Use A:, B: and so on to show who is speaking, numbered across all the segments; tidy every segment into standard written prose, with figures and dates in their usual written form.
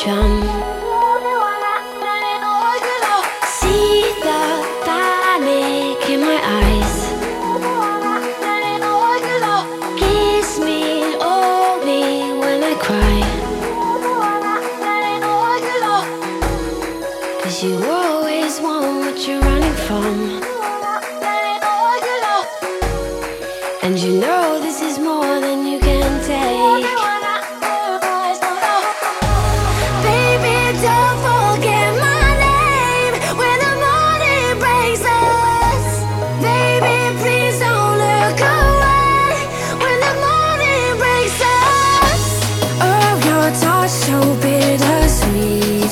A: chum. See the panic in my eyes. Kiss me, hold me when I cry. 'Cause you always want what you're running from. And you know this is more than you can take. Baby, don't forget my name when the morning breaks us. Baby, please don't look away when the morning breaks us. Oh, your touch so bittersweet.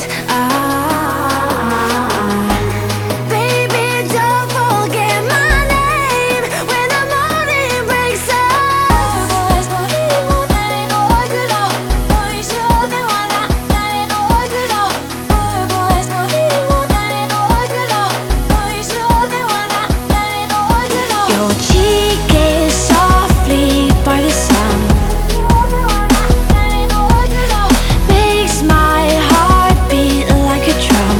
A: Baby, don't forget my name when the morning breaks us. Your cheek is softly by the sun, makes my heart beat like a drum.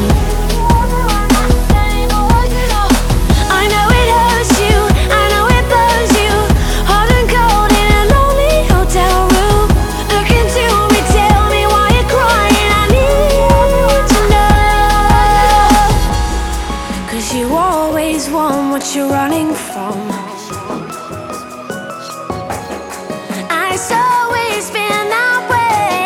A: I know it hurts you, I know it burns you, hot and cold in a lonely hotel room. Look into me, tell me why you're crying. I need to know. 'Cause you always want what you're running from. It's always been that way.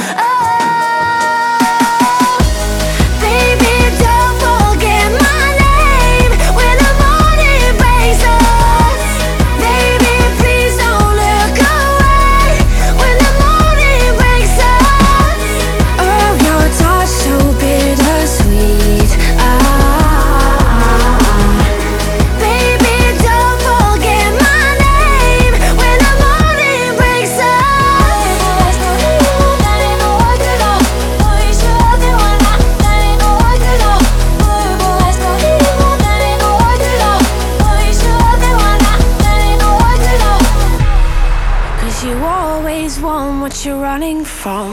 A: Oh, baby, don't forget my name when the morning breaks us. Baby, please don't look away when the morning breaks us. Oh, your touch so bittersweet. Baby, don't forget my name when the morning breaks us. Cause you always want what you're running from.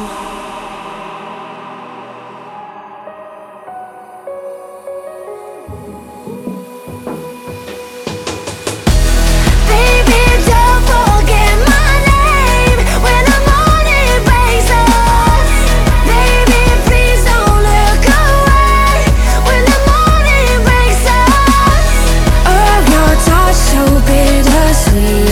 A: Baby, don't forget my name when the morning breaks us. Baby, please don't look away when the morning breaks us. Oh, your touch so bittersweet.